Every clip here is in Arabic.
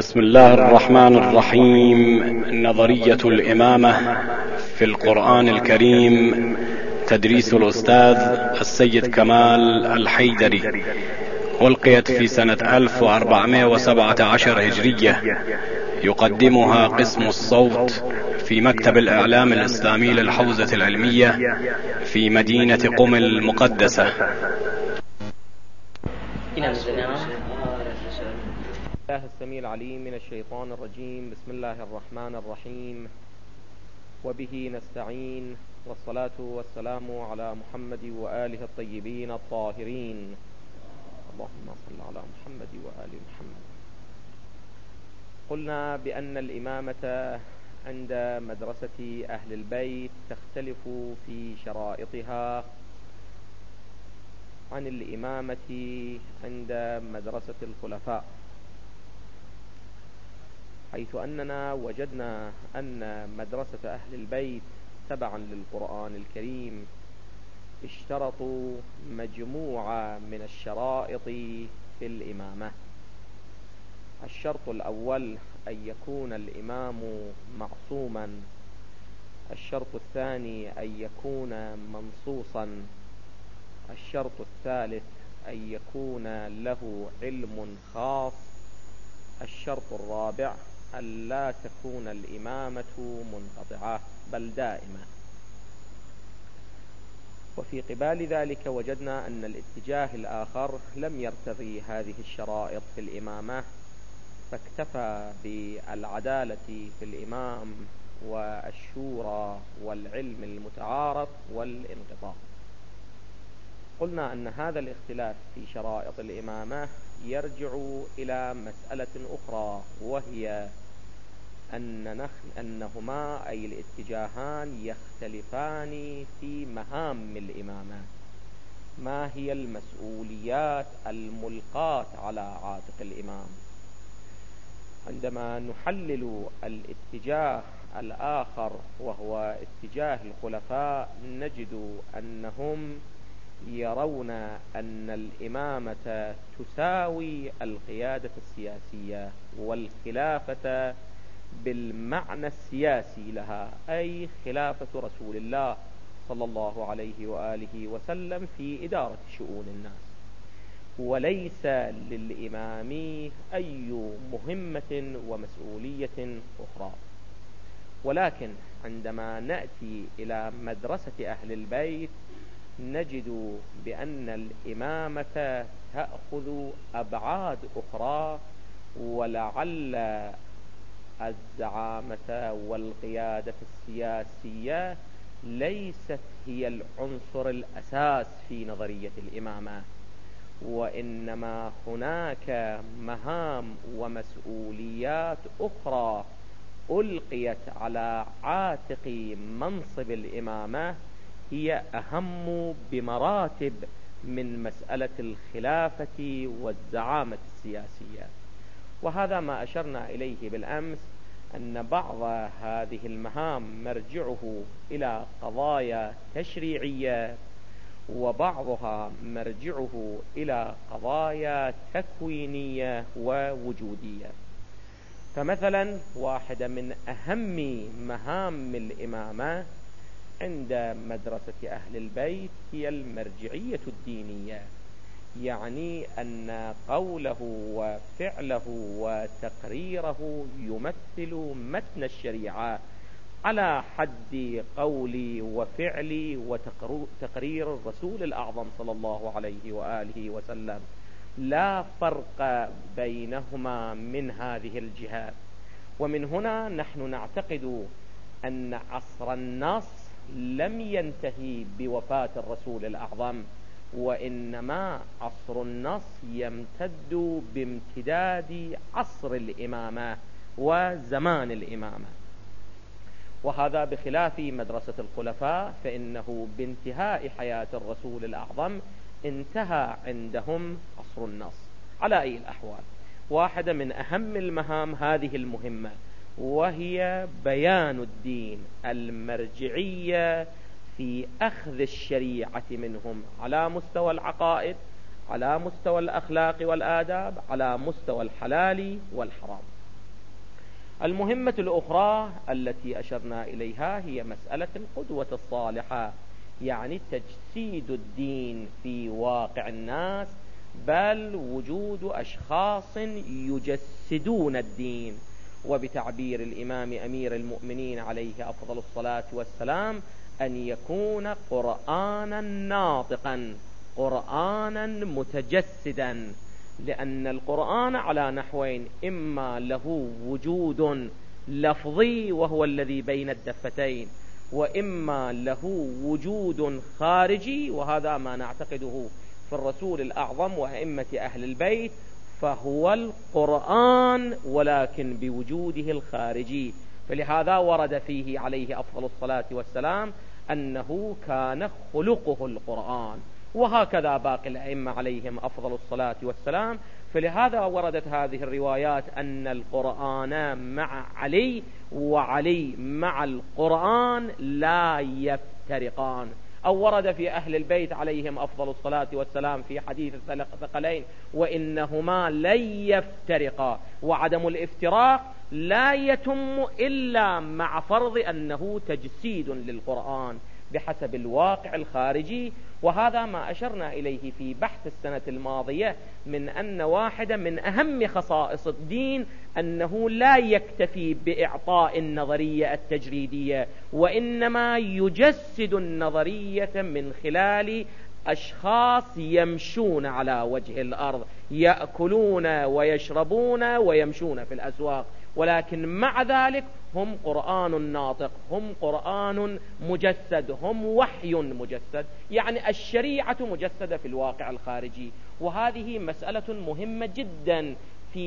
بسم الله الرحمن الرحيم. نظرية الإمامة في القرآن الكريم، تدريس الأستاذ السيد كمال الحيدري، ألقيت في سنة 1417 هجرية. يقدمها قسم الصوت في مكتب الإعلام الإسلامي للحوزة العلمية في مدينة قم المقدسة. الله السميع العليم من الشيطان الرجيم. بسم الله الرحمن الرحيم، وبه نستعين، والصلاة والسلام على محمد وآله الطيبين الطاهرين. اللهم صل على محمد وآل محمد. قلنا بأن الإمامة عند مدرسة أهل البيت تختلف في شرائطها عن الإمامة عند مدرسة الخلفاء، حيث أننا وجدنا أن مدرسة أهل البيت تبعا للقرآن الكريم اشترطوا مجموعة من الشرائط في الإمامة. الشرط الأول أن يكون الإمام معصوما. الشرط الثاني أن يكون منصوصا. الشرط الثالث أن يكون له علم خاص. الشرط الرابع أن لا تكون الإمامة منقطعة بل دائمة. وفي قبال ذلك وجدنا أن الاتجاه الآخر لم يرتضي هذه الشرائط في الإمامة، فاكتفى بالعدالة في الإمام والشورى والعلم المتعارف والانقطاع. قلنا أن هذا الاختلاف في شرائط الإمامة يرجع إلى مسألة أخرى، وهي أنهما أي الاتجاهان يختلفان في مهام الإمامة. ما هي المسؤوليات الملقاة على عاتق الإمام؟ عندما نحلل الاتجاه الآخر وهو اتجاه الخلفاء، نجد أنهم يرون أن الإمامة تساوي القيادة السياسية والخلافة بالمعنى السياسي لها، أي خلافة رسول الله صلى الله عليه وآله وسلم في إدارة شؤون الناس، وليس للإمام أي مهمة ومسؤولية أخرى. ولكن عندما نأتي إلى مدرسة أهل البيت نجد بأن الإمامة تأخذ أبعاد أخرى، ولعل الزعامة والقيادة السياسية ليست هي العنصر الأساس في نظرية الإمامة، وإنما هناك مهام ومسؤوليات أخرى ألقيت على عاتق منصب الإمامة هي أهم بمراتب من مسألة الخلافة والزعامة السياسية. وهذا ما أشرنا إليه بالأمس، أن بعض هذه المهام مرجعه إلى قضايا تشريعية، وبعضها مرجعه إلى قضايا تكوينية ووجودية. فمثلا واحدة من أهم مهام الإمامة عند مدرسة أهل البيت هي المرجعية الدينية، يعني أن قوله وفعله وتقريره يمثل متن الشريعة على حد قولي وفعلي وتقرير الرسول الأعظم صلى الله عليه وآله وسلم، لا فرق بينهما من هذه الجهات. ومن هنا نحن نعتقد أن عصر النص لم ينتهي بوفاة الرسول الأعظم، وإنما عصر النص يمتد بامتداد عصر الإمامة وزمان الإمامة. وهذا بخلاف مدرسة الخلفاء، فإنه بانتهاء حياة الرسول الأعظم انتهى عندهم عصر النص. على أي الأحوال، واحدة من أهم المهام هذه المهمة، وهي بيان الدين، المرجعية في أخذ الشريعة منهم على مستوى العقائد، على مستوى الأخلاق والآداب، على مستوى الحلال والحرام. المهمة الأخرى التي أشرنا إليها هي مسألة القدوة الصالحة، يعني تجسيد الدين في واقع الناس، بل وجود أشخاص يجسدون الدين. وبتعبير الإمام أمير المؤمنين عليه أفضل الصلاة والسلام أن يكون قرآنا ناطقا، قرآنا متجسدا، لأن القرآن على نحوين: إما له وجود لفظي وهو الذي بين الدفتين، وإما له وجود خارجي، وهذا ما نعتقده في الرسول الأعظم وأئمة أهل البيت، فهو القرآن ولكن بوجوده الخارجي. فلهذا ورد فيه عليه أفضل الصلاة والسلام أنه كان خلقه القرآن، وهكذا باقي الأئمة عليهم أفضل الصلاة والسلام. فلهذا وردت هذه الروايات أن القرآن مع علي وعلي مع القرآن لا يفترقان. أو ورد في أهل البيت عليهم أفضل الصلاة والسلام في حديث الثقلين: وإنهما لن يفترقا. وعدم الافتراق لا يتم إلا مع فرض أنه تجسيد للقرآن بحسب الواقع الخارجي. وهذا ما أشرنا إليه في بحث السنة الماضية، من أن واحدة من أهم خصائص الدين أنه لا يكتفي بإعطاء النظرية التجريدية، وإنما يجسد النظرية من خلال أشخاص يمشون على وجه الأرض، يأكلون ويشربون ويمشون في الأسواق، ولكن مع ذلك هم قرآن ناطق، هم قرآن مجسد، هم وحي مجسد، يعني الشريعة مجسدة في الواقع الخارجي. وهذه مسألة مهمة جدا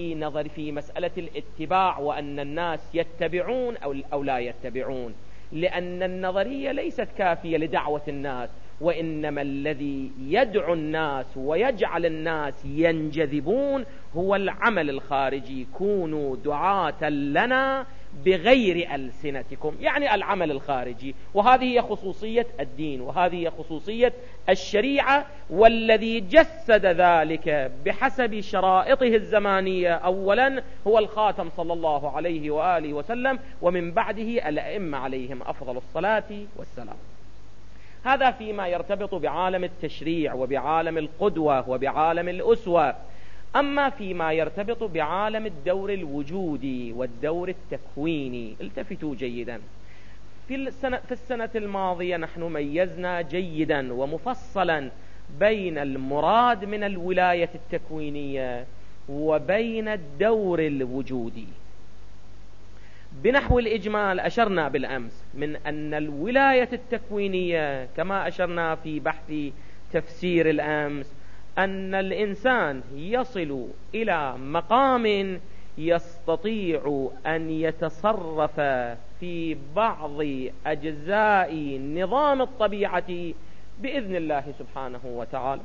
في مسألة الاتباع، وأن الناس يتبعون أو لا يتبعون، لأن النظرية ليست كافية لدعوة الناس، وإنما الذي يدعو الناس ويجعل الناس ينجذبون هو العمل الخارجي: كونوا دعاة لنا بغير ألسنتكم، يعني العمل الخارجي. وهذه هي خصوصية الدين، وهذه هي خصوصية الشريعة. والذي جسد ذلك بحسب شرائطه الزمانية أولا هو الخاتم صلى الله عليه وآله وسلم، ومن بعده الأئمة عليهم أفضل الصلاة والسلام. هذا فيما يرتبط بعالم التشريع وبعالم القدوة وبعالم الأسوة. أما فيما يرتبط بعالم الدور الوجودي والدور التكويني، التفتوا جيدا. في السنة الماضية نحن ميزنا جيدا ومفصلا بين المراد من الولاية التكوينية وبين الدور الوجودي. بنحو الإجمال أشرنا بالأمس من أن الولاية التكوينية كما أشرنا في بحث تفسير الأمس أن الإنسان يصل إلى مقام يستطيع أن يتصرف في بعض أجزاء نظام الطبيعة بإذن الله سبحانه وتعالى.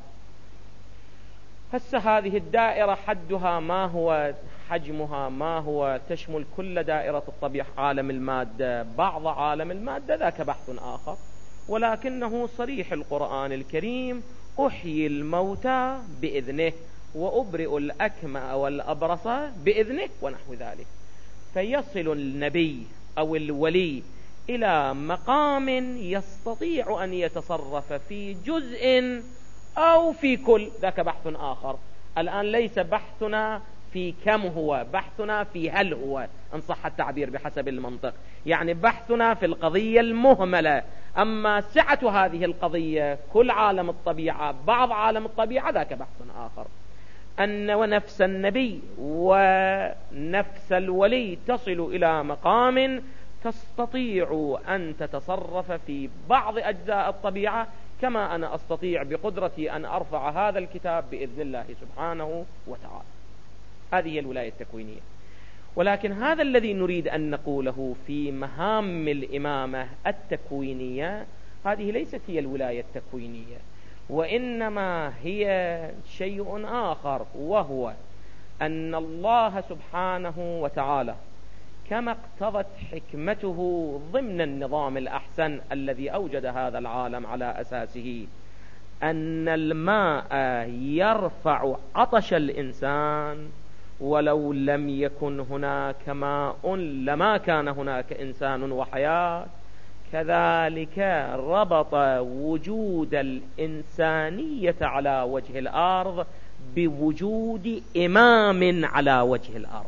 هذه الدائرة حدها ما هو، حجمها ما هو، تشمل كل دائرة الطبيعة، عالم المادة، بعض عالم المادة، ذاك بحث آخر. ولكنه صريح القرآن الكريم: أحيي الموتى بإذنه وأبرئ الأكمى والأبرص بإذنه، ونحو ذلك. فيصل النبي أو الولي إلى مقام يستطيع أن يتصرف في جزء أو في كل، ذاك بحث آخر. الآن ليس بحثنا في كم هو، بحثنا في هل هو، إن صح التعبير بحسب المنطق، يعني بحثنا في القضية المهملة. أما سعة هذه القضية كل عالم الطبيعة، بعض عالم الطبيعة، ذاك بحث آخر. أن ونفس النبي ونفس الولي تصل إلى مقام تستطيع أن تتصرف في بعض أجزاء الطبيعة كما أنا أستطيع بقدرتي أن أرفع هذا الكتاب بإذن الله سبحانه وتعالى. هذه هي الولاية التكوينية. ولكن هذا الذي نريد أن نقوله في مهام الإمامة التكوينية، هذه ليست هي الولاية التكوينية، وإنما هي شيء آخر، وهو أن الله سبحانه وتعالى كما اقتضت حكمته ضمن النظام الأحسن الذي أوجد هذا العالم على أساسه، أن الماء يرفع عطش الإنسان ولو لم يكن هناك ماء لما كان هناك إنسان وحياة. كذلك ربط وجود الإنسانية على وجه الأرض بوجود إمام على وجه الأرض،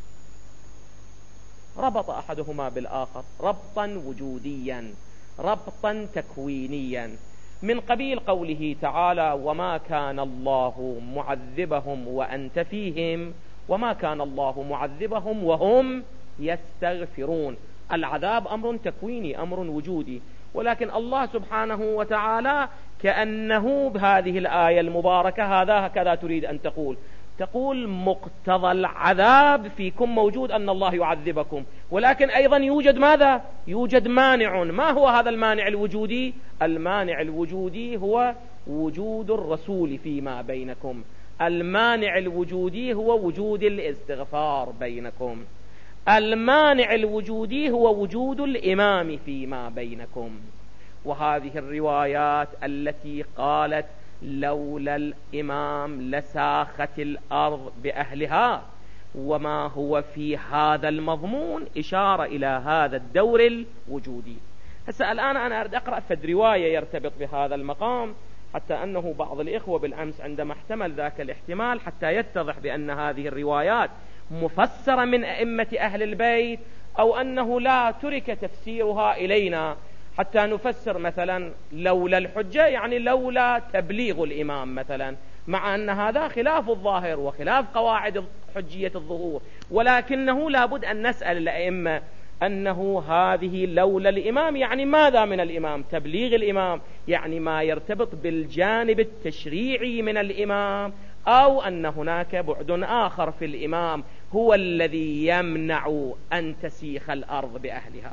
ربط أحدهما بالآخر ربطا وجوديا ربطا تكوينيا، من قبيل قوله تعالى: وما كان الله معذبهم وأنت فيهم وما كان الله معذبهم وهم يستغفرون. العذاب أمر تكويني، أمر وجودي، ولكن الله سبحانه وتعالى كأنه بهذه الآية المباركة هذا هكذا تريد أن تقول مقتضى العذاب فيكم موجود أن الله يعذبكم، ولكن أيضا يوجد ماذا؟ يوجد مانع. ما هو هذا المانع الوجودي؟ المانع الوجودي هو وجود الرسول فيما بينكم، المانع الوجودي هو وجود الاستغفار بينكم، المانع الوجودي هو وجود الإمام فيما بينكم. وهذه الروايات التي قالت لولا الإمام لساخت الأرض بأهلها وما هو في هذا المضمون إشارة إلى هذا الدور الوجودي. هسه الآن أنا أريد أقرأ فد رواية يرتبط بهذا المقام، حتى أنه بعض الإخوة بالأمس عندما احتمل ذاك الاحتمال حتى يتضح بأن هذه الروايات مفسرة من أئمة أهل البيت أو أنه لا ترك تفسيرها إلينا حتى نفسر مثلا لولا الحجة يعني لولا تبليغ الإمام مثلا، مع أن هذا خلاف الظاهر وخلاف قواعد حجية الظهور، ولكنه لابد أن نسأل الأئمة أنه هذه لولا الإمام يعني ماذا من الإمام؟ تبليغ الإمام يعني ما يرتبط بالجانب التشريعي من الإمام، أو أن هناك بعد آخر في الإمام هو الذي يمنع أن تسيخ الأرض بأهلها.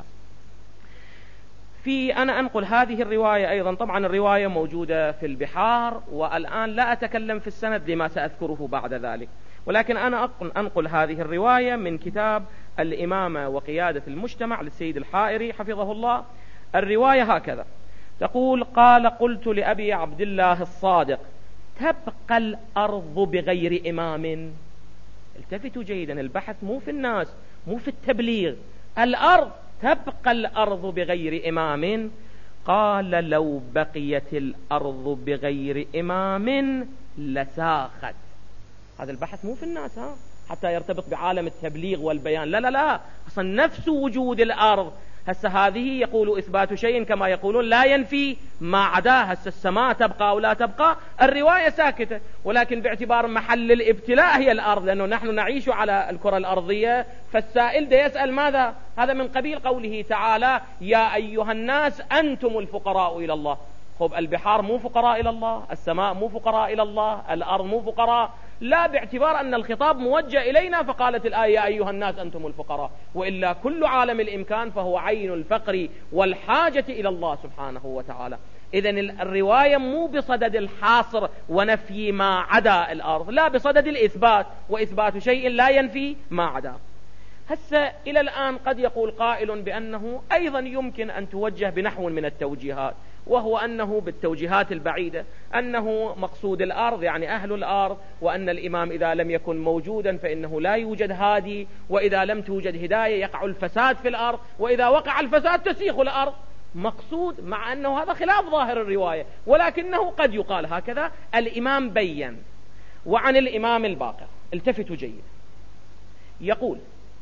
أنا أنقل هذه الرواية أيضا، طبعا الرواية موجودة في البحار، والآن لا أتكلم في السند لما سأذكره بعد ذلك، ولكن أنا أنقل هذه الرواية من كتاب الإمامة وقيادة المجتمع للسيد الحائري حفظه الله. الرواية هكذا تقول: قال قلت لأبي عبد الله الصادق: تبقى الأرض بغير إمام؟ التفتوا جيدا، البحث مو في الناس، مو في التبليغ، الأرض، تبقى الأرض بغير إمام؟ قال: لو بقيت الأرض بغير إمام لساخت. هذا البحث مو في الناس حتى يرتبط بعالم التبليغ والبيان، لا لا لا، أصلا نفس وجود الأرض. هسه هذه يقول إثبات شيء كما يقولون لا ينفي ما عداه. هسه السماء تبقى أو لا تبقى، الرواية ساكتة، ولكن باعتبار محل الابتلاء هي الأرض، لأنه نحن نعيش على الكرة الأرضية، فالسائل ده يسأل ماذا؟ هذا من قبيل قوله تعالى: يا أيها الناس أنتم الفقراء إلى الله. خب البحار مو فقراء إلى الله، السماء مو فقراء إلى الله، الأرض مو فقراء، لا باعتبار أن الخطاب موجه إلينا فقالت الآية يا أيها الناس أنتم الفقراء، وإلا كل عالم الإمكان فهو عين الفقر والحاجة إلى الله سبحانه وتعالى. إذن الرواية مو بصدد الحاصر ونفي ما عدا الأرض، لا، بصدد الإثبات، وإثبات شيء لا ينفي ما عدا. هسه إلى الآن قد يقول قائل بأنه أيضا يمكن أن توجه بنحو من التوجيهات، وهو أنه بالتوجيهات البعيدة أنه مقصود الأرض يعني أهل الأرض، وأن الإمام إذا لم يكن موجودا فإنه لا يوجد هادي، وإذا لم توجد هداية يقع الفساد في الأرض، وإذا وقع الفساد تسيخ الأرض. مقصود، مع أنه هذا خلاف ظاهر الرواية، ولكنه قد يقال هكذا. الإمام بين. وعن الإمام الباقر التفتوا جيد، يقول: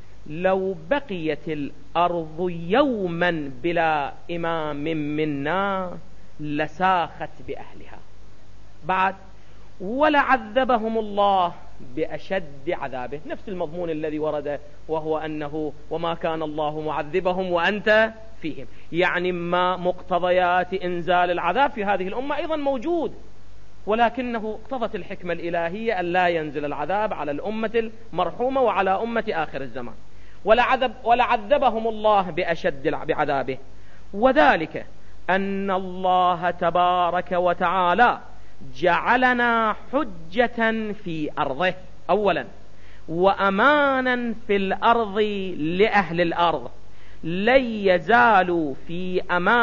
لو بقيت الأرض يوما بلا إمام منا لساخت بأهلها. بعد: ولعذبهم الله بأشد عذابه، نفس المضمون الذي ورد، وهو أنه وما كان الله معذبهم وأنت فيهم، يعني ما مقتضيات إنزال العذاب في هذه الأمة أيضا موجود، ولكنه اقتضت الحكمة الإلهية أن لا ينزل العذاب على الأمة المرحومة وعلى أمة آخر الزمان. ولعذبهم الله بأشد بعذابه، وذلك أن الله تبارك وتعالى جعلنا حجة في أرضه أولا، وأمانا في الأرض لأهل الأرض، لن يزالوا في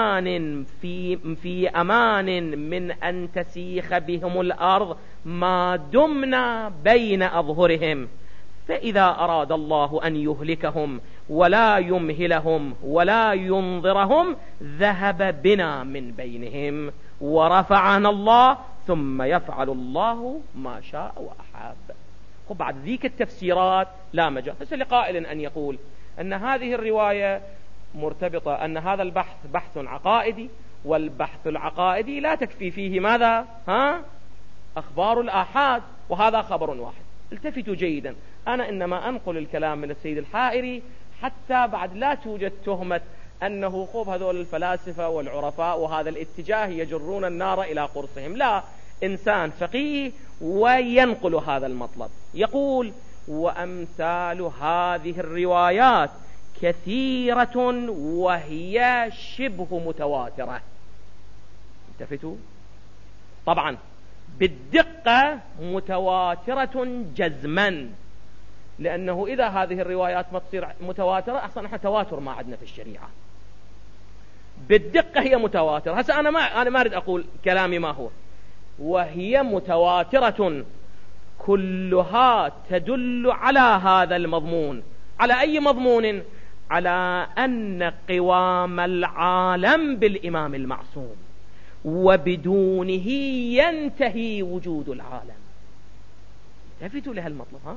أمان من أن تسيخ بهم الأرض ما دمنا بين أظهرهم، فإذا أراد الله أن يهلكهم ولا يمهلهم ولا ينظرهم ذهب بنا من بينهم ورفعنا الله ثم يفعل الله ما شاء وأحب. وبعد ذيك التفسيرات لا مجال بس لقائل أن يقول أن هذه الرواية مرتبطة، أن هذا البحث بحث عقائدي، والبحث العقائدي لا تكفي فيه ماذا؟ أخبار الآحاد، وهذا خبر واحد. التفتوا جيدا، أنا إنما أنقل الكلام من السيد الحائري حتى بعد لا توجد تهمة أنه خوف هذول الفلاسفة والعرفاء وهذا الاتجاه يجرون النار إلى قرصهم. لا، إنسان فقيه وينقل هذا المطلب. يقول: وأمثال هذه الروايات كثيرة وهي شبه متواترة. التفتوا، طبعا بالدقة متواترة جزما، لأنه إذا هذه الروايات ما تصير متواترة أصلا احنا تواتر ما عندنا في الشريعة. بالدقة هي متواترة. هسه أنا ما أريد أقول كلامي ما هو، وهي متواترة كلها تدل على هذا المضمون. على أي مضمون؟ على أن قوام العالم بالإمام المعصوم، وبدونه ينتهي وجود العالم. التفتوا لهالمطلب،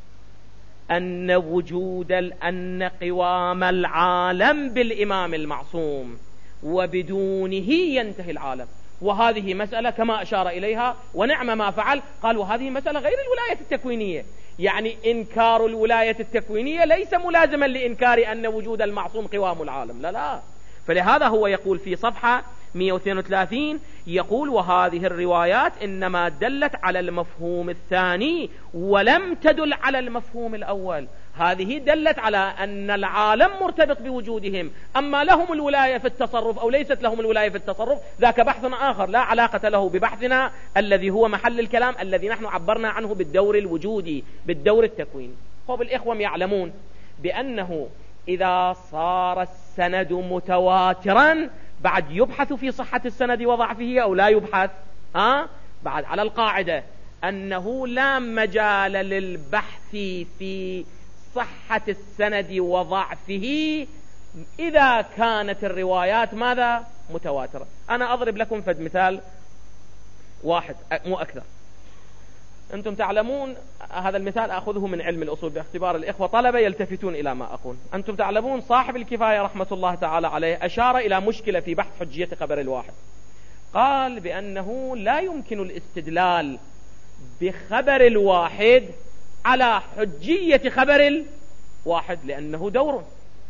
أن قوام العالم بالإمام المعصوم وبدونه ينتهي العالم. وهذه مسألة كما أشار إليها ونعم ما فعل، قال وهذه مسألة غير الولاية التكوينية. يعني إنكار الولاية التكوينية ليس ملازما لإنكار أن وجود المعصوم قوام العالم، لا. فلهذا هو يقول في صفحة 132 يقول: وهذه الروايات إنما دلت على المفهوم الثاني ولم تدل على المفهوم الأول. هذه دلت على أن العالم مرتبط بوجودهم، أما لهم الولاية في التصرف أو ليست لهم الولاية في التصرف ذاك بحث آخر لا علاقة له ببحثنا الذي هو محل الكلام الذي نحن عبرنا عنه بالدور الوجودي، بالدور التكويني. هو الإخوة يعلمون بأنه إذا صار السند متواترا بعد يبحث في صحة السند وضعفه أو لا يبحث؟ بعد على القاعدة أنه لا مجال للبحث في صحة السند وضعفه إذا كانت الروايات ماذا؟ متواترة. أنا أضرب لكم فد مثال واحد مو أكثر. أنتم تعلمون، هذا المثال أخذه من علم الأصول باختبار الإخوة طلبة يلتفتون إلى ما أقول. أنتم تعلمون صاحب الكفاية رحمة الله تعالى عليه أشار إلى مشكلة في بحث حجية خبر الواحد. قال بأنه لا يمكن الاستدلال بخبر الواحد على حجية خبر الواحد لأنه دور.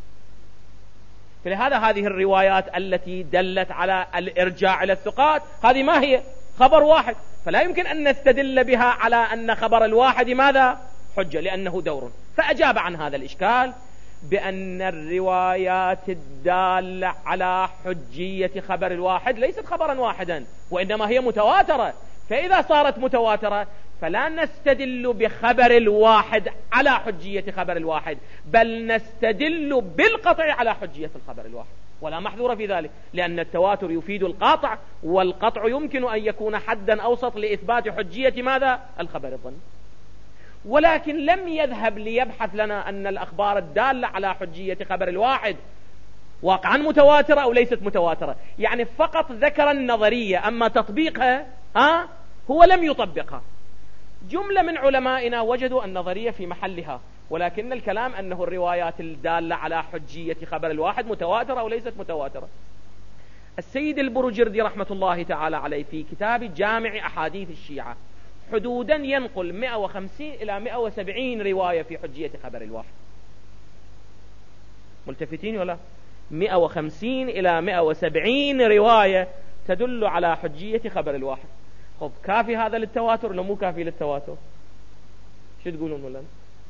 فلهذا هذه الروايات التي دلت على الإرجاع إلى الثقات هذه ما هي؟ خبر واحد، فلا يمكن أن نستدل بها على أن خبر الواحد ماذا؟ حجة، لأنه دور. فأجاب عن هذا الإشكال بأن الروايات الدالة على حجية خبر الواحد ليست خبرا واحدا، وإنما هي متواترة. فإذا صارت متواترة فلا نستدل بخبر الواحد على حجية خبر الواحد، بل نستدل بالقطع على حجية الخبر الواحد، ولا محذور في ذلك، لأن التواتر يفيد القاطع، والقطع يمكن أن يكون حدا أوسط لإثبات حجية ماذا؟ الخبر الظني. ولكن لم يذهب ليبحث لنا أن الأخبار الدالة على حجية خبر الواحد واقعا متواترة أو ليست متواترة، يعني فقط ذكر النظرية، أما تطبيقها هو لم يطبقها. جملة من علمائنا وجدوا النظرية في محلها، ولكن الكلام أنه الروايات الدالة على حجية خبر الواحد متواترة أو ليست متواترة. السيد البرجردي رحمة الله تعالى عليه في كتاب جامع أحاديث الشيعة حدودا ينقل 150 إلى 170 رواية في حجية خبر الواحد. ملتفتين ولا؟ 150 إلى 170 رواية تدل على حجية خبر الواحد. خب كافي هذا للتواتر ولا مو كافي للتواتر؟ شو تقولون ولا؟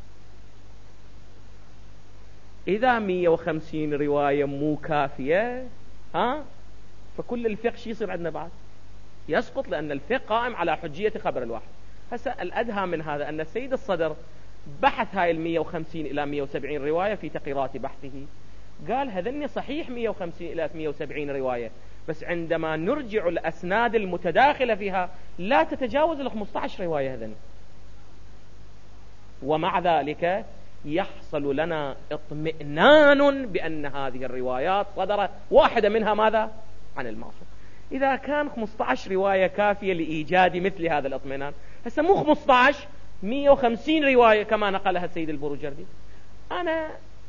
إذا 150 رواية مو كافية فكل الفقه شي يصير عندنا بعد؟ يسقط، لأن الفقه قائم على حجية خبر الواحد. هسه الأدهى من هذا أن السيد الصدر بحث هاي 150 إلى 170 رواية في تقريرات بحثه، قال هذني صحيح 150 إلى 170 رواية، بس عندما نرجع الأسناد المتداخلة فيها لا تتجاوز ال 15 رواية. هذني ومع ذلك يحصل لنا اطمئنان بأن هذه الروايات صدر واحدة منها ماذا؟ عن المعصوم. إذا كان 15 رواية كافية لإيجاد مثل هذا الاطمئنان، هسه مو 15، 150 رواية كما نقلها السيد البروجردي. أنا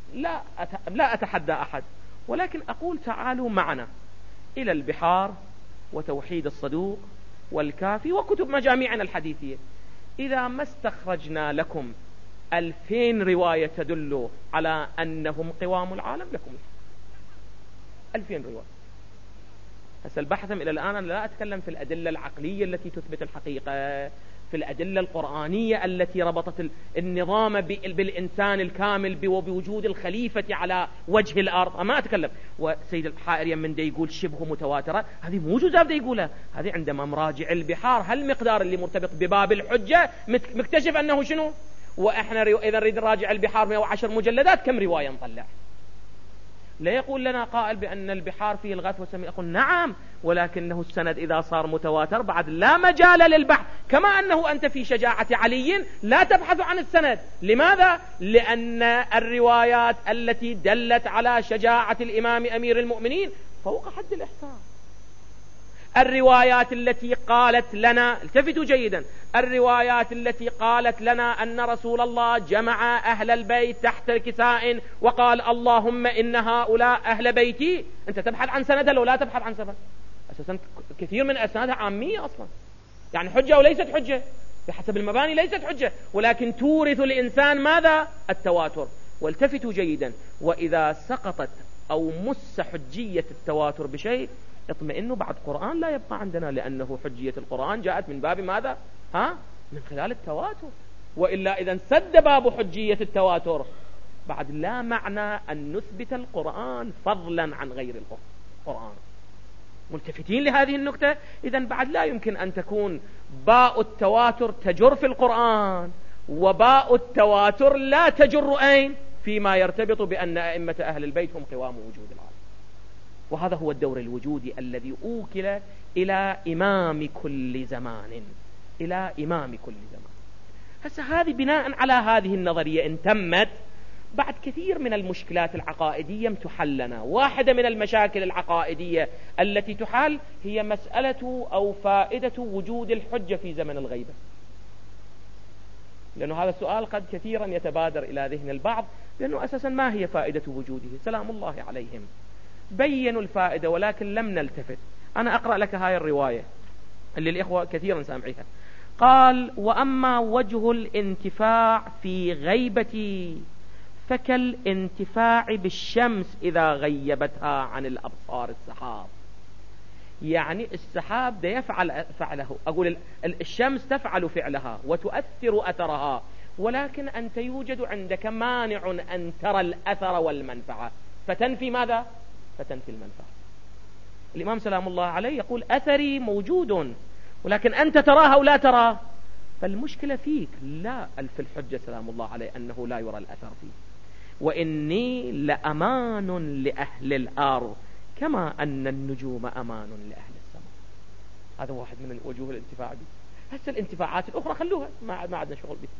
لا أتحدى أحد، ولكن أقول تعالوا معنا إلى البحار وتوحيد الصدوق والكافي وكتب مجامعنا الحديثية. إذا ما استخرجنا لكم 2000 رواية تدل على أنهم قوام العالم لكم 2000 رواية. هسه البحث إلى الآن أنا لا أتكلم في الأدلة العقلية التي تثبت الحقيقة، في الأدلة القرآنية التي ربطت النظام بالإنسان الكامل بوجود الخليفة على وجه الأرض، ما أتكلم. وسيد الحائري من دا يقول شبه متواترة، هذه مو جزء دا يقولها، هذه عندما مراجع البحار هالمقدار اللي مرتبط بباب الحجة مكتشف أنه شنو. وإحنا إذا نريد نراجع البحار 110 مجلدات كم رواية نطلع؟ لا يقول لنا قائل بأن البحار فيه الغث والسمين، أقول نعم، ولكنه السند إذا صار متواتر بعد لا مجال للبحث. كما أنه أنت في شجاعة علي لا تبحث عن السند. لماذا؟ لأن الروايات التي دلت على شجاعة الإمام أمير المؤمنين فوق حد الإحصاء. الروايات التي قالت لنا، التفتوا جيدا، الروايات التي قالت لنا أن رسول الله جمع أهل البيت تحت كساء وقال اللهم إن هؤلاء أهل بيتي، أنت تبحث عن سندها لو لا تبحث عن سند؟ أساسا كثير من أسنادها عامية أصلا، يعني حجة وليست حجة بحسب المباني، ليست حجة، ولكن تورث الإنسان ماذا؟ التواتر. والتفتوا جيدا، وإذا سقطت أو مس حجية التواتر بشيء اطمئنوا، بعد قرآن لا يبقى عندنا، لأنه حجية القرآن جاءت من باب ماذا؟ من خلال التواتر. وإلا إذا سد باب حجية التواتر بعد لا معنى أن نثبت القرآن فضلا عن غير القرآن. ملتفتين لهذه النقطة؟ إذا بعد لا يمكن أن تكون باء التواتر تجر في القرآن وباء التواتر لا تجر أين؟ فيما يرتبط بأن أئمة أهل البيت هم قوام وجود العالم. وهذا هو الدور الوجودي الذي أوكل إلى إمام كل زمان، إلى إمام كل زمان. هسه هذه بناء على هذه النظرية إن تمت، بعد كثير من المشكلات العقائدية تحل لنا. واحدة من المشاكل العقائدية التي تحل هي مسألة أو فائدة وجود الحجة في زمن الغيبة، لأنه هذا السؤال قد كثيرا يتبادر إلى ذهن البعض، لأنه أساسا ما هي فائدة وجوده؟ سلام الله عليهم بينوا الفائدة ولكن لم نلتفت. أنا أقرأ لك هاي الرواية اللي الإخوة كثيرا سامعيها. قال وأما وجه الانتفاع في غيبتي فكالانتفاع بالشمس إذا غيبتها عن الأبصار السحاب. يعني السحاب ده يفعل فعله، أقول الشمس تفعل فعلها وتؤثر أثرها، ولكن أنت يوجد عندك مانع أن ترى الأثر والمنفعة، فتنفي ماذا؟ فتنفي المنفعة. الإمام سلام الله عليه يقول أثري موجود ولكن أنت تراها ولا تراه، فالمشكلة فيك لا في الحجة سلام الله عليه أنه لا يرى الأثر فيه. وإني لأمان لأهل الأرض كما أن النجوم أمان لأهل السماء. هذا واحد من وجوه الانتفاع به. هسه الانتفاعات الأخرى خلوها، ما عندنا شغل به.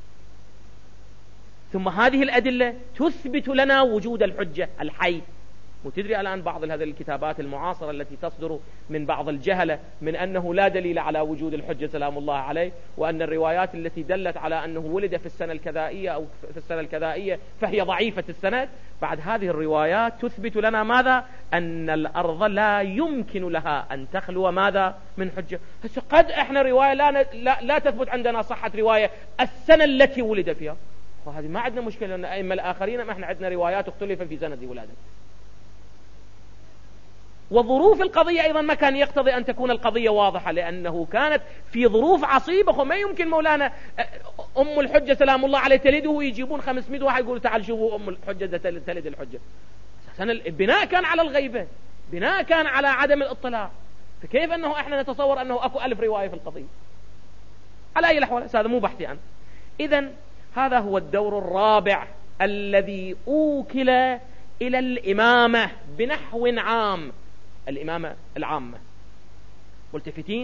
ثم هذه الأدلة تثبت لنا وجود الحجة الحي. وتدري الآن بعض هذه الكتابات المعاصرة التي تصدر من بعض الجهلة من أنه لا دليل على وجود الحجة سلام الله عليه، وأن الروايات التي دلت على أنه ولد في السنة الكذائية أو في السنة الكذائية فهي ضعيفة السند. بعد هذه الروايات تثبت لنا ماذا؟ أن الأرض لا يمكن لها أن تخلو ماذا؟ من حجة. قد إحنا رواية لا تثبت عندنا صحة رواية السنة التي ولد فيها، وهذه ما عندنا مشكلة، لأن أئمة الآخرين ما إحنا عندنا روايات اختلف في سند ولادة. وظروف القضية أيضا ما كان يقتضي أن تكون القضية واضحة، لأنه كانت في ظروف عصيبة. ما يمكن مولانا أم الحجة سلام الله عليه تلده ويجيبون 500 واحد يقولوا تعال شوفوا أم الحجة تلد الحجة. البناء كان على الغيبة، بناء كان على عدم الاطلاع، فكيف أنه إحنا نتصور أنه أكو 1000 رواية في القضية؟ على أي الأحوال هذا مو بحثي عنه. إذن هذا هو الدور الرابع الذي أوكل إلى الإمامة بنحو عام، الإمامة العامة. ملتفتين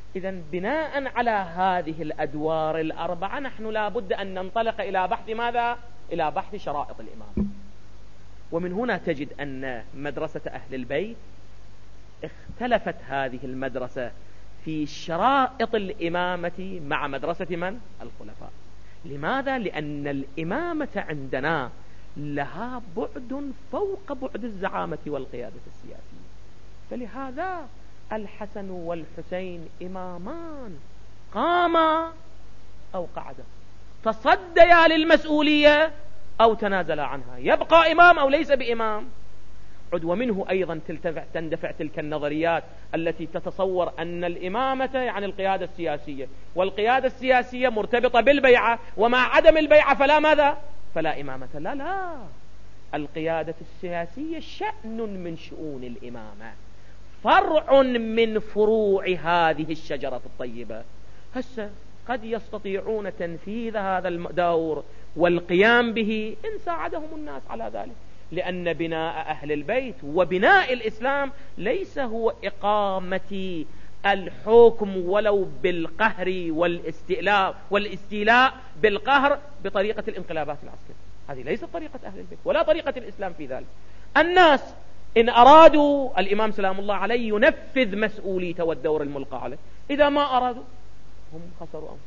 إذن بناء على هذه الأدوار الأربعة نحن لا بد أن ننطلق إلى بحث ماذا؟ إلى بحث شرائط الإمامة. ومن هنا تجد أن مدرسة أهل البيت اختلفت هذه المدرسة في شرائط الإمامة مع مدرسة من؟ الخلفاء. لماذا؟ لأن الإمامة عندنا لها بعد فوق بعد الزعامة والقيادة السياسية، فلهذا الحسن والحسين إمامان قاما أو قعدا، تصديا للمسؤولية أو تنازلا عنها، يبقى إمام أو ليس بإمام. ومنه أيضا تندفع تلك النظريات التي تتصور أن الإمامة يعني القيادة السياسية، والقيادة السياسية مرتبطة بالبيعة، ومع عدم البيعة فلا ماذا؟ فلا إمامة. لا، القيادة السياسية شأن من شؤون الإمامة، فرع من فروع هذه الشجرة الطيبة. هسه قد يستطيعون تنفيذ هذا الدور والقيام به إن ساعدهم الناس على ذلك، لأن بناء أهل البيت وبناء الإسلام ليس هو إقامة الحكم ولو بالقهر والاستيلاء بالقهر بطريقة الانقلابات العسكرية. هذه ليست طريقة أهل البيت ولا طريقة الإسلام في ذلك. الناس إن أرادوا الإمام سلام الله عليه ينفذ مسؤوليته والدور الملقى عليه، إذا ما أرادوا هم خسروا أمر.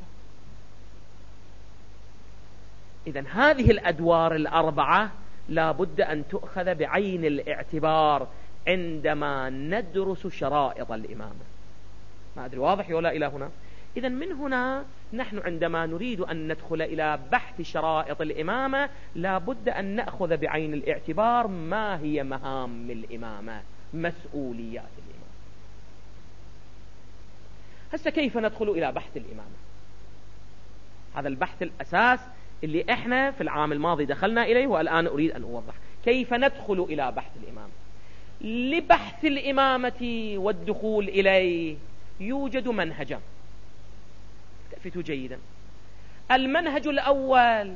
إذن هذه الأدوار الأربعة لا بد أن تؤخذ بعين الاعتبار عندما ندرس شرائط الإمامة. ما أدري واضح ولا إلى هنا؟ إذن من هنا نحن عندما نريد أن ندخل إلى بحث شرائط الإمامة لا بد أن نأخذ بعين الاعتبار ما هي مهام الإمامة، مسؤوليات الإمامة. هسه كيف ندخل إلى بحث الإمامة؟ هذا البحث الأساس اللي احنا في العام الماضي دخلنا إليه، والآن أريد أن أوضح كيف ندخل إلى بحث الإمامة. لبحث الإمامة والدخول إليه يوجد منهجان، تأفتوا جيدا. المنهج الأول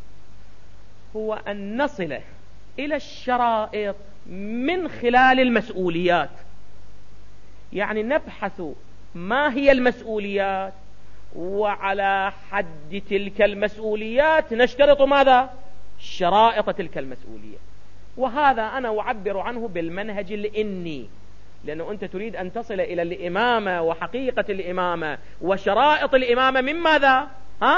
هو أن نصل إلى الشرائط من خلال المسؤوليات، يعني نبحث ما هي المسؤوليات، وعلى حد تلك المسؤوليات نشترط ماذا؟ شرائط تلك المسؤولية. وهذا أنا أعبر عنه بالمنهج الإني، لأنه أنت تريد أن تصل إلى الإمامة وحقيقة الإمامة وشرائط الإمامة من ماذا؟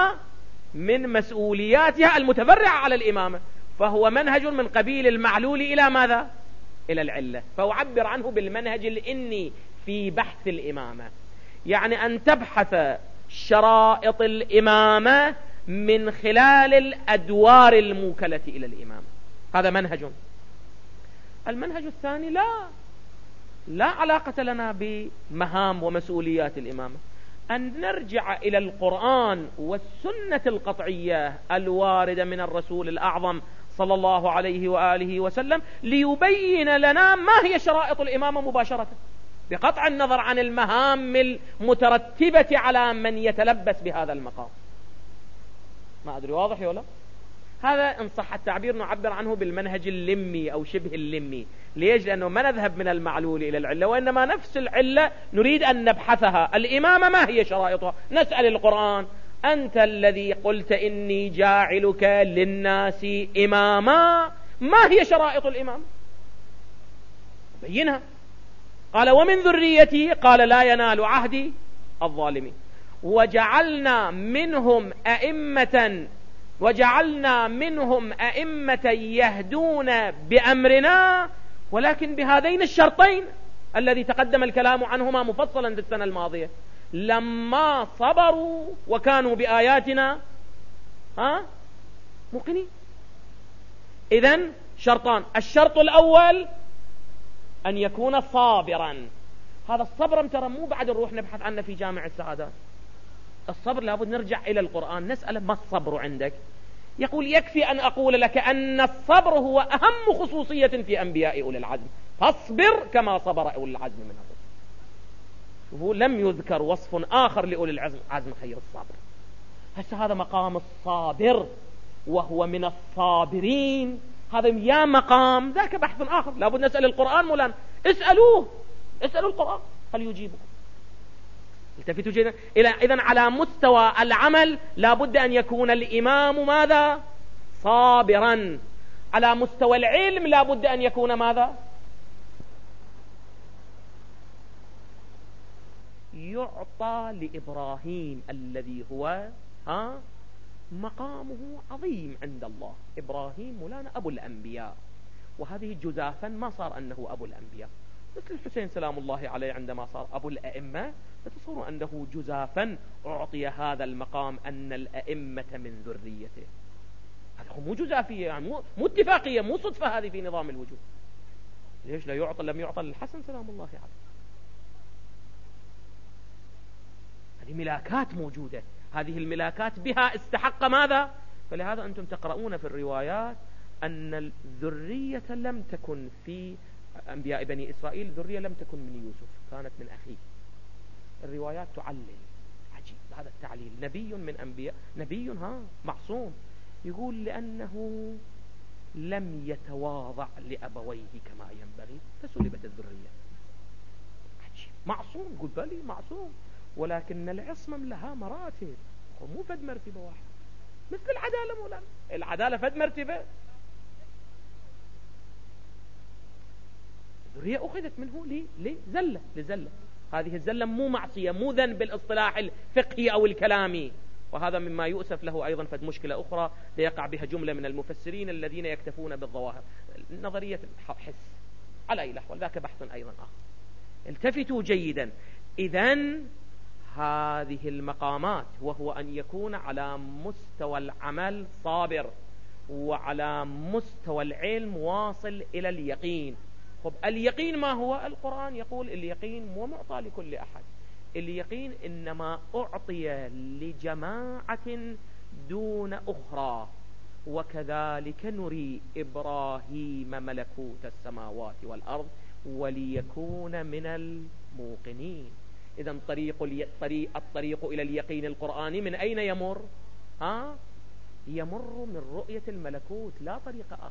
من مسؤولياتها المتفرعة على الإمامة، فهو منهج من قبيل المعلول إلى ماذا؟ إلى العلة. فأعبر عنه بالمنهج الإني في بحث الإمامة، يعني أن تبحث شرائط الإمامة من خلال الأدوار الموكلة إلى الإمامة. هذا منهج. المنهج الثاني لا علاقة لنا بمهام ومسؤوليات الإمامة، أن نرجع إلى القرآن والسنة القطعية الواردة من الرسول الأعظم صلى الله عليه وآله وسلم ليبين لنا ما هي شرائط الإمامة مباشرة، بقطع النظر عن المهام المترتبة على من يتلبس بهذا المقام. ما أدري واضح ولا؟ هذا إن صح التعبير نعبر عنه بالمنهج اللمي أو شبه اللمي. ليش؟ لأنه ما نذهب من المعلول إلى العلة، وإنما نفس العلة نريد أن نبحثها. الإمامة ما هي شرائطها؟ نسأل القرآن: أنت الذي قلت إني جاعلك للناس إماما، ما هي شرائط الإمام؟ بينها. قال: ومن ذريتي، قال: لا ينال عهدي الظالمين. وجعلنا منهم أئمة يهدون بأمرنا، ولكن بهذين الشرطين الذي تقدم الكلام عنهما مفصلا في السنة الماضية: لما صبروا وكانوا بآياتنا موقنين. إذن شرطان: الشرط الأول أن يكون صابرا. هذا الصبر ترى مو بعد نروح نبحث عنه في جامع السعادات. الصبر لابد نرجع إلى القرآن نسأله: ما الصبر عندك؟ يقول: يكفي أن أقول لك أن الصبر هو أهم خصوصية في أنبياء أولي العزم، فاصبر كما صبر أولي العزم من الرسل. هو لم يذكر وصف آخر لأولي العزم خير الصبر. هسه هذا مقام الصابر وهو من الصابرين، هذا يا مقام ذاك بحث آخر. لابد نسأل القرآن مولانا، اسألوا القرآن هل يجيبكم. التفتوا جيدا. إذن على مستوى العمل لا بد أن يكون الإمام ماذا؟ صابرا. على مستوى العلم لا بد أن يكون ماذا؟ يعطى لإبراهيم الذي هو مقامه عظيم عند الله. إبراهيم مولانا أبو الأنبياء، وهذه جزافا ما صار أنه أبو الأنبياء، مثل الحسين سلام الله عليه عندما صار أبو الأئمة. فتصوروا أنه جزافا أعطي هذا المقام أن الأئمة من ذريته. هذا مو جزافية، يعني مو اتفاقية، مو صدفة هذه في نظام الوجود. ليش لم يعطى للحسن سلام الله عليه؟ هذه ملاكات موجودة، هذه الملاكات بها استحق ماذا؟ فلهذا أنتم تقرؤون في الروايات أن الذرية لم تكن في أنبياء بني إسرائيل، ذرية لم تكن من يوسف، كانت من أخيه. الروايات تعلل، عجيب هذا التعليل. نبي من أنبياء، نبي معصوم، يقول لأنه لم يتواضع لأبويه كما ينبغي فسلبت الذرية. عجيب، معصوم، قل بلي معصوم، ولكن العصمة لها مراتب، مو فد مرتبة واحدة. مثل العدالة مولانا، العدالة فد مرتبة. الذرية أخذت منه لزلة. هذه الزلة مو معصية، مو ذنب بالاصطلاح الفقهي أو الكلامي. وهذا مما يؤسف له أيضا فد مشكلة أخرى ليقع بها جملة من المفسرين الذين يكتفون بالظواهر، نظرية الحس. على أي الأحوال ذاك بحث أيضا آخر. التفتوا جيدا. إذن هذه المقامات، وهو أن يكون على مستوى العمل صابر، وعلى مستوى العلم واصل إلى اليقين. خب اليقين ما هو؟ القرآن يقول اليقين مو معطى لكل أحد، اليقين إنما أعطي لجماعة دون أخرى. وكذلك نري إبراهيم ملكوت السماوات والأرض وليكون من الموقنين. إذن الطريق إلى اليقين القرآني من أين يمر؟ يمر من رؤية الملكوت، لا طريق آخر.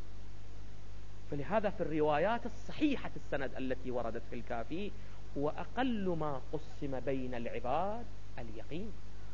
فلهذا في الروايات الصحيحة السند التي وردت في الكافي، وأقل ما قسم بين العباد اليقين.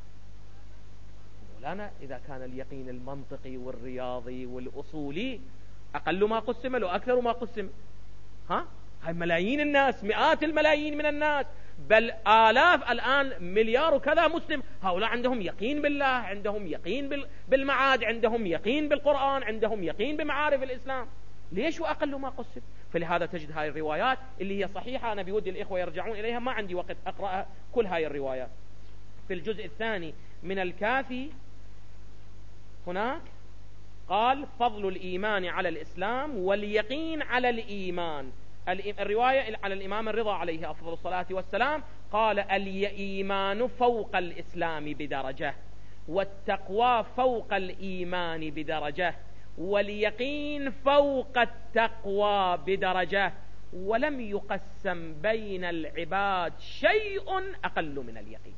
مولانا إذا كان اليقين المنطقي والرياضي والأصولي أقل ما قسم لو أكثر ما قسم، هاي ملايين الناس، مئات الملايين من الناس، بل آلاف، الآن مليار وكذا مسلم، هؤلاء عندهم يقين بالله، عندهم يقين بالمعاد، عندهم يقين بالقرآن، عندهم يقين بمعارف الإسلام. ليش وأقل ما قسم؟ فلهذا تجد هاي الروايات اللي هي صحيحة. أنا بودي الإخوة يرجعون إليها، ما عندي وقت أقرأ كل هاي الروايات. في الجزء الثاني من الكافي هناك قال فضل الإيمان على الإسلام واليقين على الإيمان. الرواية على الإمام الرضا عليه أفضل الصلاة والسلام قال الإيمان فوق الإسلام بدرجة، والتقوى فوق الإيمان بدرجة، واليقين فوق التقوى بدرجة، ولم يقسم بين العباد شيء أقل من اليقين.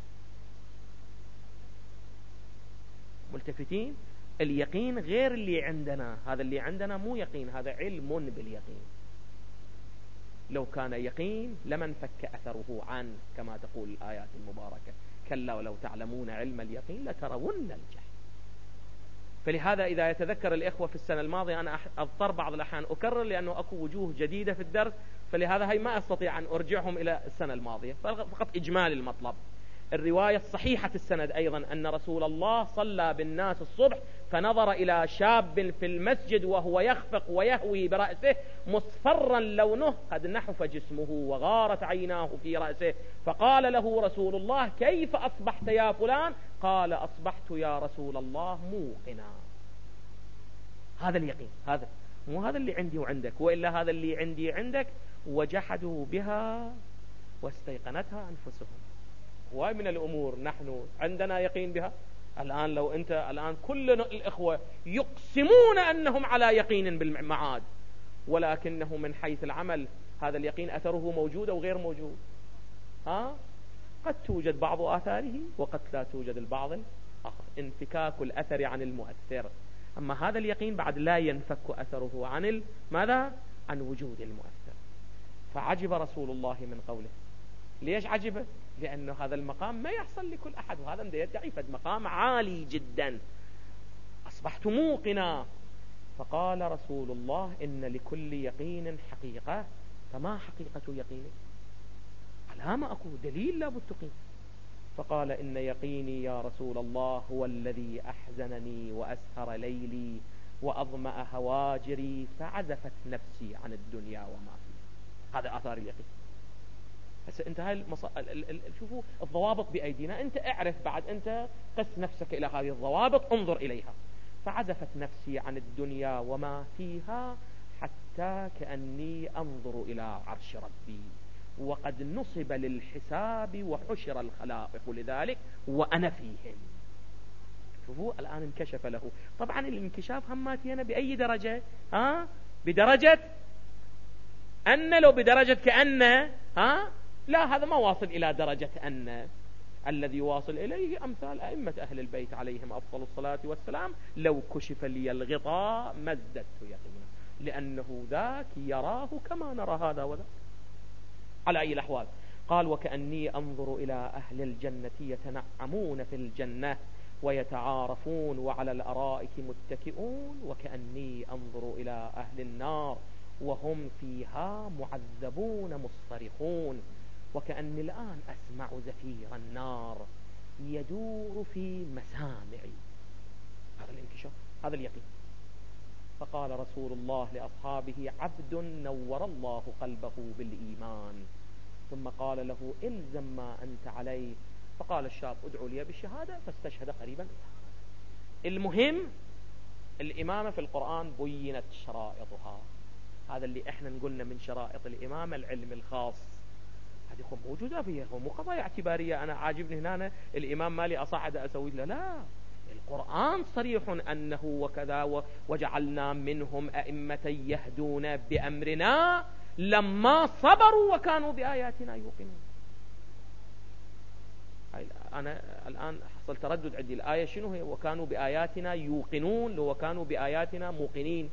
ملتفتين؟ اليقين غير اللي عندنا، هذا اللي عندنا مو يقين، هذا علم باليقين. لو كان يقين لما انفك أثره عنه كما تقول الآيات المباركة، كلا ولو تعلمون علم اليقين لترون الجحيم. فلهذا إذا يتذكر الإخوة في السنة الماضية، أنا أضطر بعض الأحيان أكرر لأنه أكو وجوه جديدة في الدرس، فلهذا هي ما أستطيع أن أرجعهم إلى السنة الماضية، فقط إجمال المطلب. الرواية الصحيحة السند أيضا أن رسول الله صلى بالناس الصبح فنظر إلى شاب في المسجد وهو يخفق ويهوي برأسه مصفرا لونه قد نحف جسمه وغارت عيناه في رأسه، فقال له رسول الله كيف أصبحت يا فلان؟ قال أصبحت يا رسول الله موقنا. هذا اليقين، هذا مو هذا اللي عندي وعندك، وإلا هذا اللي عندي عندك وجحدوا بها واستيقنتها أنفسهم. هواي من الأمور نحن عندنا يقين بها. الآن لو أنت الآن كل الإخوة يقسمون أنهم على يقين بالمعاد، ولكنه من حيث العمل هذا اليقين أثره موجود أو غير موجود. قد توجد بعض آثاره وقد لا توجد البعض الآخر، انفكاك الأثر عن المؤثر. أما هذا اليقين بعد لا ينفك أثره عن ماذا؟ عن وجود المؤثر. فعجب رسول الله من قوله. ليش عجبه؟ لأنه هذا المقام ما يحصل لكل أحد، وهذا يدعي فد مقام عالي جدا. أصبحت موقنا. فقال رسول الله: إن لكل يقين حقيقة، فما حقيقة يقينك؟ علامة أكو دليل لا بد تقيم. فقال: إن يقيني يا رسول الله هو الذي أحزنني وأسهر ليلي وأظمأ هواجري فعزفت نفسي عن الدنيا وما فيها. هذا آثار اليقين. هسه انت هاي شوفوا الضوابط بأيدينا، انت اعرف بعد، انت قس نفسك إلى هذه الضوابط، انظر إليها. فعزفت نفسي عن الدنيا وما فيها حتى كأني أنظر إلى عرش ربي وقد نصب للحساب وحشر الخلائق لذلك وأنا فيهم. شوفوا الآن انكشف له. طبعا الانكشاف هماتي هنا بأي درجة؟ بدرجة أن، لو بدرجة كأن، لا، هذا ما واصل إلى درجة أن. الذي واصل إليه أمثال أئمة أهل البيت عليهم أفضل الصلاة والسلام: لو كشف لي الغطاء ما ازددت يقينا، لأنه ذاك يراه كما نرى هذا وذاك. على أي الأحوال قال: وكأني أنظر إلى أهل الجنة يتنعمون في الجنة ويتعارفون وعلى الأرائك متكئون، وكأني أنظر إلى أهل النار وهم فيها معذبون مصطرخون، وكأني الآن أسمع زفير النار يدور في مسامعي. هذا الانكشاف، هذا اليقين. فقال رسول الله لأصحابه: عبد نور الله قلبه بالإيمان. ثم قال له: إلزم ما أنت عليه. فقال الشاب: ادعوا لي بالشهادة، فاستشهد قريبا. المهم الإمامة في القرآن بينت شرائطها. هذا اللي احنا نقولنا من شرائط الإمامة العلم الخاص، هذه موجودة فيها، مو قضايا اعتبارية. أنا عاجبني هنا الإمام مالي أصعد أسوي له، لا، القرآن صريح أنه وكذا، وجعلنا منهم أئمة يهدون بأمرنا لما صبروا وكانوا بآياتنا يوقنون. أنا الآن حصل تردد عندي، الآية شنو هي؟ وكانوا بآياتنا يوقنون، لو كانوا بآياتنا موقنين،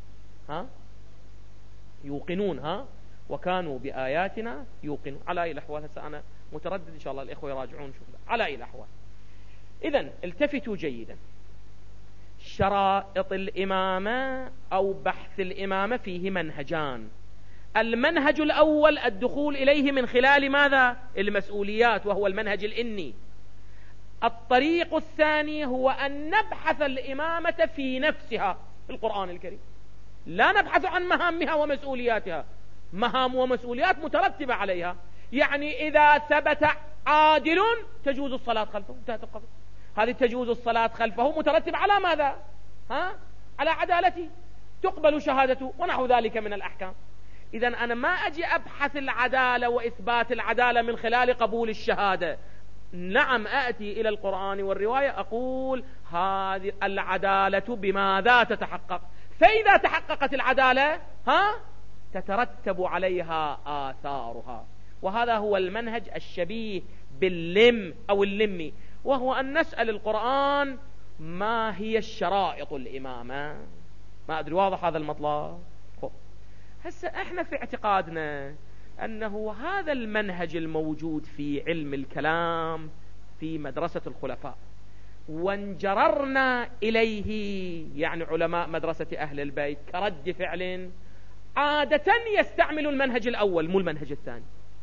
يوقنون، وكانوا بآياتنا يوقنون. على أي الأحوال هسه أنا متردد، إن شاء الله الإخوة يراجعون. شوف على أي الأحوال. إذن التفتوا جيدا. شرائط الإمامة أو بحث الإمامة فيه منهجان. المنهج الأول الدخول إليه من خلال ماذا؟ المسؤوليات، وهو المنهج الإني. الطريق الثاني هو أن نبحث الإمامة في نفسها في القرآن الكريم، لا نبحث عن مهامها ومسؤولياتها. مهام ومسؤوليات مترتبة عليها. يعني إذا ثبت عادل تجوز الصلاة خلفه، انتهت القضية. هذه تجوز الصلاة خلفه مترتب على ماذا؟ على عدالته، تقبل شهادته ونحو ذلك من الأحكام. إذن أنا ما أجي أبحث العدالة وإثبات العدالة من خلال قبول الشهادة. نعم، أأتي إلى القرآن والرواية أقول هذه العدالة بماذا تتحقق؟ فإذا تحققت العدالة تترتب عليها آثارها. وهذا هو المنهج الشبيه باللم أو اللمي، وهو أن نسأل القرآن ما هي الشرائط الإمامة. ما أدري واضح هذا المطلب؟ هسه احنا في اعتقادنا أنه هذا المنهج الموجود في علم الكلام في مدرسة الخلفاء، وانجررنا إليه، يعني علماء مدرسة أهل البيت كرد فعل عادة يستعمل المنهج الأول مو المنهج الثاني.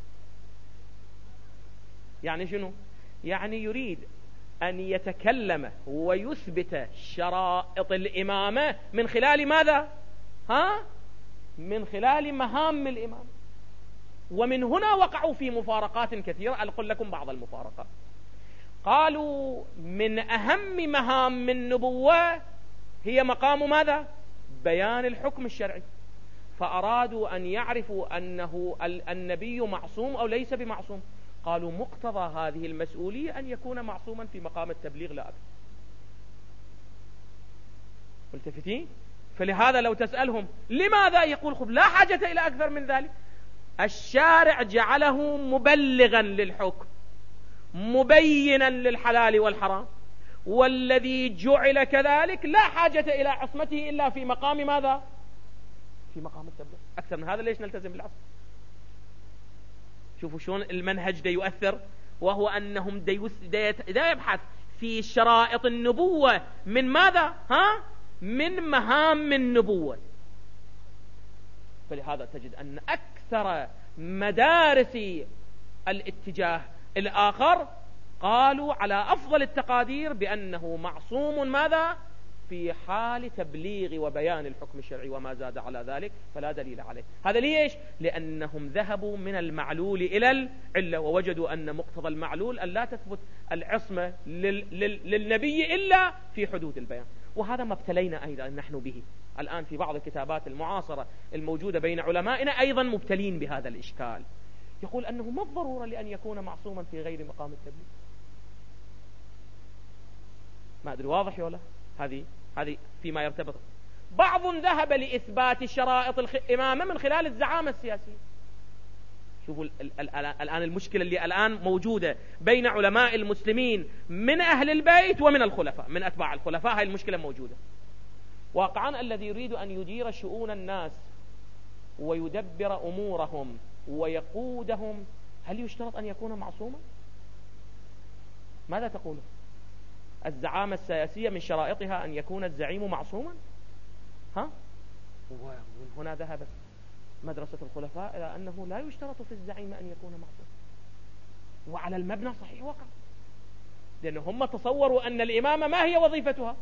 يعني شنو؟ يعني يريد أن يتكلم ويثبت شرائط الإمامة من خلال ماذا؟ من خلال مهام الإمام. ومن هنا وقعوا في مفارقات كثيرة. أقول لكم بعض المفارقات. قالوا من أهم مهام النبوة هي مقام ماذا؟ بيان الحكم الشرعي. فأرادوا أن يعرفوا أنه النبي معصوم أو ليس بمعصوم. قالوا مقتضى هذه المسؤولية أن يكون معصوما في مقام التبليغ لا أكثر. ملتفتين؟ فلهذا لو تسألهم لماذا، يقول خب لا حاجة إلى أكثر من ذلك. الشارع جعله مبلغا للحكم، مبينا للحلال والحرام، والذي جعل كذلك لا حاجة إلى عصمته إلا في مقام ماذا؟ في مقام التبليغ. أكثر من هذا ليش نلتزم بالعصر؟ شوفوا شلون المنهج ده يؤثر. وهو أنهم دا يبحث في شرائط النبوة من ماذا؟ من مهام النبوة. فلهذا تجد أن أكثر مدارس الاتجاه الآخر قالوا على أفضل التقادير بأنه معصوم ماذا؟ في حال تبليغ وبيان الحكم الشرعي، وما زاد على ذلك فلا دليل عليه. هذا ليش؟ لأنهم ذهبوا من المعلول إلى العلة، ووجدوا أن مقتضى المعلول أن لا تثبت العصمة للنبي إلا في حدود البيان. وهذا ما ابتلينا أيضا نحن به الآن في بعض الكتابات المعاصرة الموجودة بين علمائنا، أيضا مبتلين بهذا الإشكال. يقول أنه ما الضرورة لأن يكون معصوما في غير مقام التبليغ. ما أدري واضح ولا؟ هذه فيما يرتبط. بعض ذهب لإثبات شرائط الإمامة من خلال الزعامة السياسية. شوفوا الآن المشكلة اللي الآن موجودة بين علماء المسلمين من أهل البيت ومن الخلفاء، من أتباع الخلفاء. هاي المشكلة موجودة واقعا. الذي يريد أن يدير شؤون الناس ويدبر أمورهم ويقودهم، هل يشترط أن يكون معصوما؟ ماذا تقول؟ الزعامة السياسية من شرائطها أن يكون الزعيم معصوما؟ ومن هنا ذهبت مدرسة الخلفاء إلى أنه لا يشترط في الزعيم أن يكون معصوما. وعلى المبنى صحيح وقع، لأن هم تصوروا أن الإمامة ما هي وظيفتها؟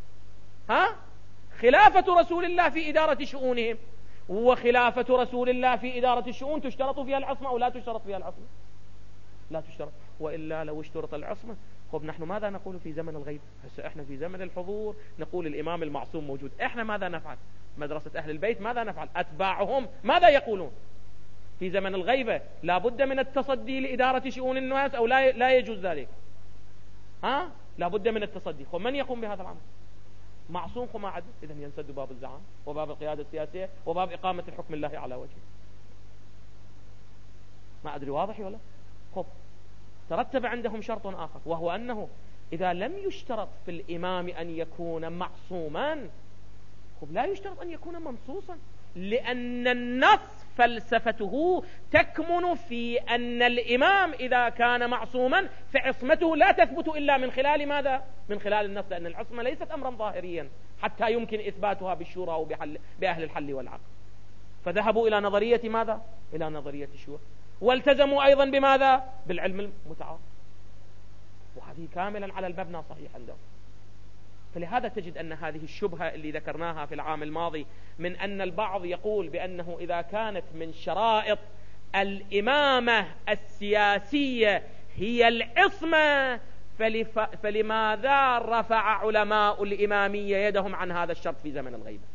خلافة رسول الله في إدارة شؤونهم. وخلافة رسول الله في إدارة الشؤون تشترط فيها العصمة أو لا تشترط فيها العصمة؟ لا تشترط. وإلا لو اشترط العصمة، خب نحن ماذا نقول في زمن الغيب؟ هسه احنا في زمن الحضور نقول الإمام المعصوم موجود. احنا ماذا نفعل؟ مدرسة أهل البيت ماذا نفعل؟ أتباعهم ماذا يقولون؟ في زمن الغيبة لا بد من التصدي لإدارة شؤون الناس أو لا يجوز ذلك؟ لا بد من التصدي. خب من يقوم بهذا العمل؟ معصوم وما عد. إذن ينسد باب الزعام وباب القيادة السياسية وباب إقامة الحكم الله على وجهه. ما أدري واضح ولا؟ خب ترتب عندهم شرط آخر، وهو أنه إذا لم يشترط في الإمام أن يكون معصوما، خب لا يشترط أن يكون منصوصا، لأن النص فلسفته تكمن في أن الإمام إذا كان معصوما فعصمته لا تثبت إلا من خلال ماذا؟ من خلال النص، لأن العصمة ليست أمرا ظاهريا حتى يمكن إثباتها بالشورى أو بأهل الحل والعقد. فذهبوا إلى نظرية ماذا؟ إلى نظرية الشورى، والتزموا أيضا بماذا؟ بالعلم المتعارف. وهذه كاملا على المبنى صحيح عندهم. فلهذا تجد أن هذه الشبهة اللي ذكرناها في العام الماضي من أن البعض يقول بأنه إذا كانت من شرائط الإمامة السياسية هي العصمة، فلماذا رفع علماء الإمامية يدهم عن هذا الشرط في زمن الغيبة؟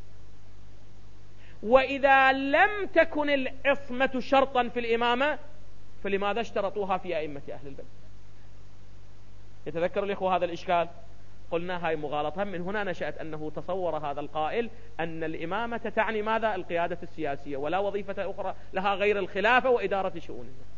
وإذا لم تكن العصمة شرطا في الإمامة فلماذا اشترطوها في أئمة أهل البيت؟ يتذكر الإخوة هذا الإشكال؟ قلنا هاي مغالطة. من هنا نشأت أنه تصور هذا القائل أن الإمامة تعني ماذا؟ القيادة السياسية، ولا وظيفة أخرى لها غير الخلافة وإدارة شؤون الناس.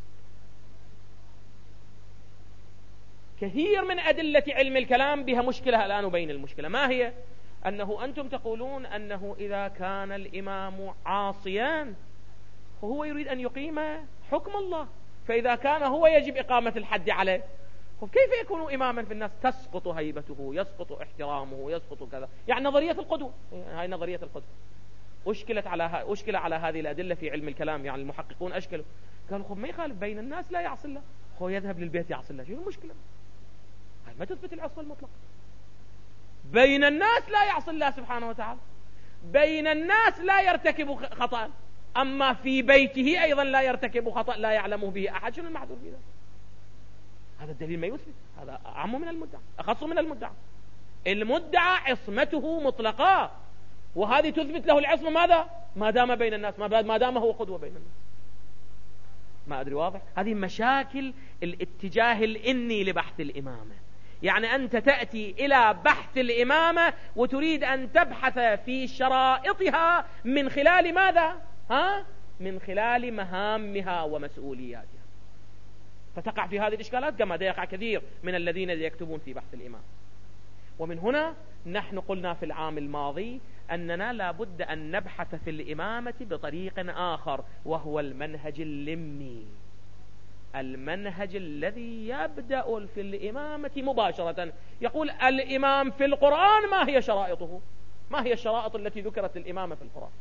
كثير من أدلة علم الكلام بها مشكلة الآن. وبين المشكلة ما هي؟ أنه أنتم تقولون أنه إذا كان الإمام عاصيا وهو يريد أن يقيم حكم الله، فإذا كان هو يجب إقامة الحد عليه، كيف يكون إماما في الناس؟ تسقط هيبته، يسقط احترامه، يسقط كذا. يعني نظرية القدوة، هاي نظرية القدوة أشكل على هذه الأدلة في علم الكلام. يعني المحققون أشكلوا، قالوا خب ما يخالف بين الناس لا يعصي الله، هو يذهب للبيت يعصي الله، شو المشكلة؟ هاي ما تثبت العصمة المطلقة. بين الناس لا يعصي الله سبحانه وتعالى، بين الناس لا يرتكب خطأ، أما في بيته أيضا لا يرتكب خطأ لا يعلمه به أحد. شنو المعذور في ذلك؟ هذا الدليل ما يثبت، هذا أعم من المدعى، أخص من المدعى. المدعى عصمته مطلقة، وهذه تثبت له العصمة ماذا؟ ما دام بين الناس، ما دام هو قدوة بين الناس. ما أدري واضح؟ هذه مشاكل الاتجاه الإني لبحث الإمامة. يعني أنت تأتي إلى بحث الإمامة وتريد أن تبحث في شرائطها من خلال ماذا؟ من خلال مهامها ومسؤولياتها، فتقع في هذه الإشكالات كما يقع كثير من الذين يكتبون في بحث الإمام. ومن هنا نحن قلنا في العام الماضي أننا لا بد أن نبحث في الإمامة بطريق آخر، وهو المنهج اللمي. المنهج الذي يبدأ في الإمامة مباشرة. يقول الإمام في القرآن ما هي شرائطه؟ ما هي الشرائط التي ذكرت للإمامة في القرآن؟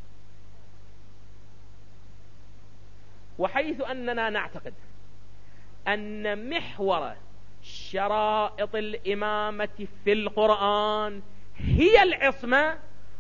وحيث أننا نعتقد أن محور شرائط الإمامة في القرآن هي العصمة،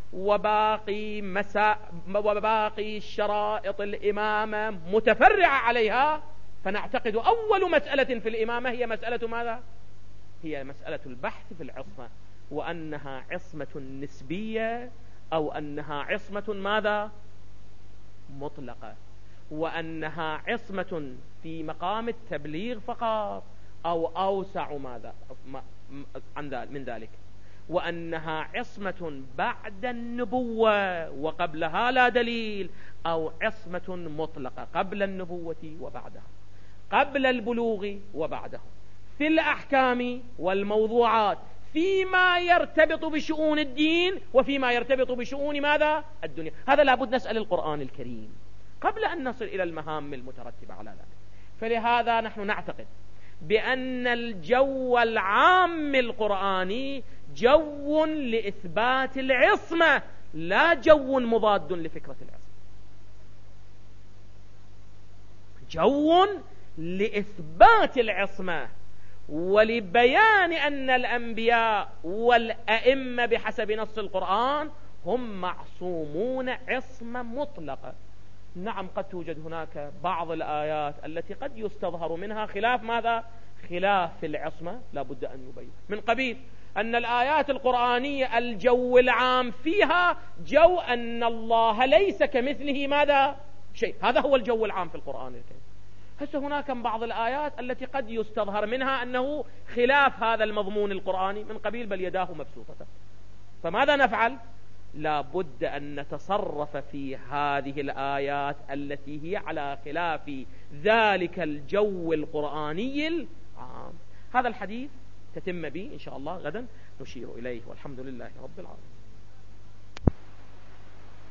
وباقي شرائط الإمامة متفرعة عليها، فنعتقد أول مسألة في الإمامة هي مسألة ماذا؟ هي مسألة البحث في العصمة، وأنها عصمة نسبية أو أنها عصمة ماذا؟ مطلقة، وأنها عصمة في مقام التبليغ فقط أو أوسع ماذا من ذلك، وأنها عصمة بعد النبوة وقبلها لا دليل، أو عصمة مطلقة قبل النبوة وبعدها، قبل البلوغ وبعده، في الأحكام والموضوعات، فيما يرتبط بشؤون الدين وفيما يرتبط بشؤون ماذا؟ الدنيا. هذا لابد نسأل القرآن الكريم قبل أن نصل إلى المهام المترتبة على ذلك. فلهذا نحن نعتقد بأن الجو العام القرآني جو لإثبات العصمة، لا جو مضاد لفكرة العصمة، جو لإثبات العصمة ولبيان أن الأنبياء والأئمة بحسب نص القرآن هم معصومون عصمة مطلقة. نعم قد توجد هناك بعض الآيات التي قد يستظهر منها خلاف ماذا؟ خلاف العصمة، لا بد أن يبين، من قبيل أن الآيات القرآنية الجو العام فيها جو أن الله ليس كمثله ماذا؟ شيء. هذا هو الجو العام في القرآن الكريم. هسه هناك بعض الآيات التي قد يستظهر منها أنه خلاف هذا المضمون القرآني، من قبيل بل يداه مبسوطة. فماذا نفعل؟ لا بد أن نتصرف في هذه الآيات التي هي على خلاف ذلك الجو القرآني العام. هذا الحديث تتم به إن شاء الله غدا نشير إليه، والحمد لله رب العالمين.